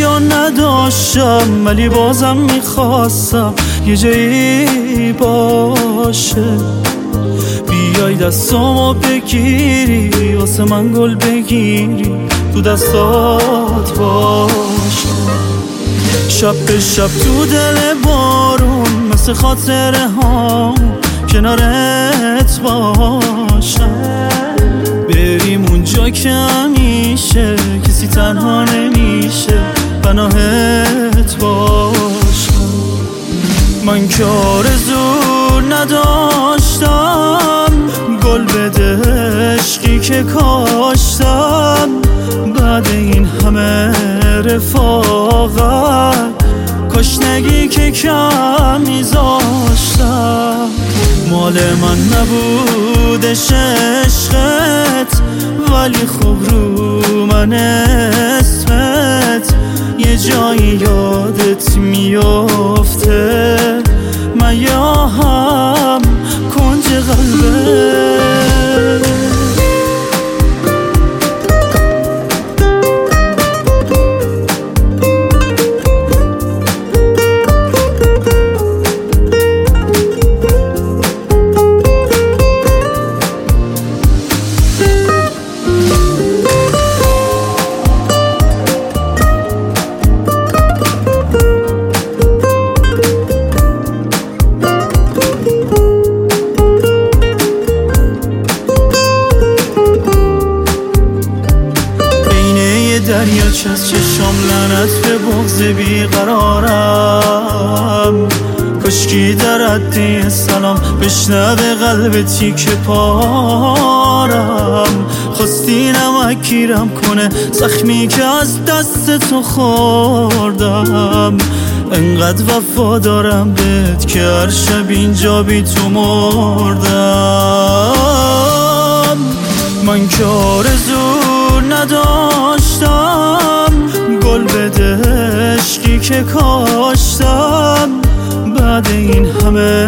یا نداشتم، ولی بازم میخواستم یه جایی باشه. بیای دستامو بگیری، واسه من گل بگیری، تو دستات باشه. شب به شب تو دل بارون، مثل خاطره ها کنارت باشم. بریم اونجا که همیشه کسی تنها نمیشه، پناهت باشم. من که آرزو نداشتم، گل بده عشقی که کاشتم. بعد این همه رفاقت، کاش نگی که کم میذاشتم. مال من نبودش عشقت، ولی خوب رو من اسمت یه جایی یادت میافته. من یا هم کنج قلبت. دریاچه از چشام لعنت به بغض بیقرارم. کاشکی در عده سلام بشنوه قلب تیک پارم. خواستی نمک گیرم کنه زخمی که از دست تو خوردم. انقدر وفادارم بهت که هر شب اینجا بی تو مردم. من که آرزو نداشتم، گل بده عشقی که کاشتم. بعد این همه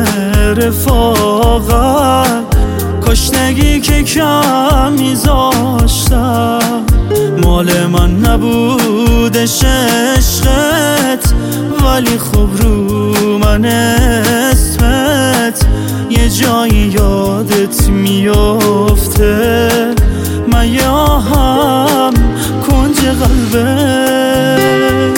رفاقت، کاش نگی که کم میذاشتم. مال من نبودش عشقت، ولی خوب رو من اسمت یه جایی یادت میافته. من یا هم کنج قلبت.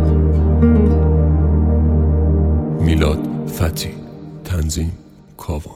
میلاد فتی، تنظیم کاوان.